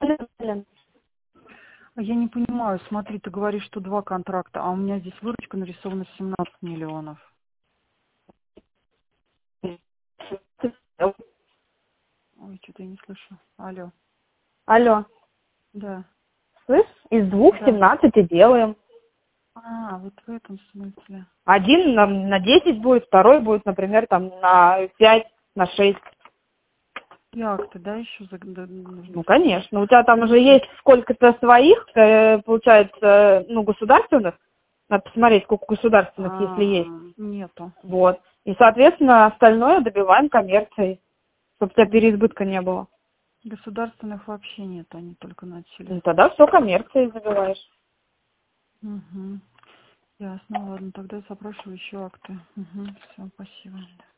Я не понимаю, смотри, ты говоришь, что 2 контракта, а у меня здесь выручка нарисована 17 миллионов. Ой, что-то я не слышу. Алло. Алло, Да. слышь, из 2 Да. 17 делаем. А, вот в этом смысле. Один на 10 будет, второй будет, например, там на 5, на 6. И акты, да, еще нужно? Ну, конечно. У тебя там уже есть сколько-то своих, получается, ну, государственных. Надо посмотреть, сколько государственных, если есть. Нету. Вот. И, соответственно, остальное добиваем коммерцией, чтобы у тебя переизбытка не было. Государственных вообще нет, они только начали. И тогда все коммерцией забиваешь. Угу. Ясно, ладно, тогда я запрашиваю еще акты. Угу, все, спасибо.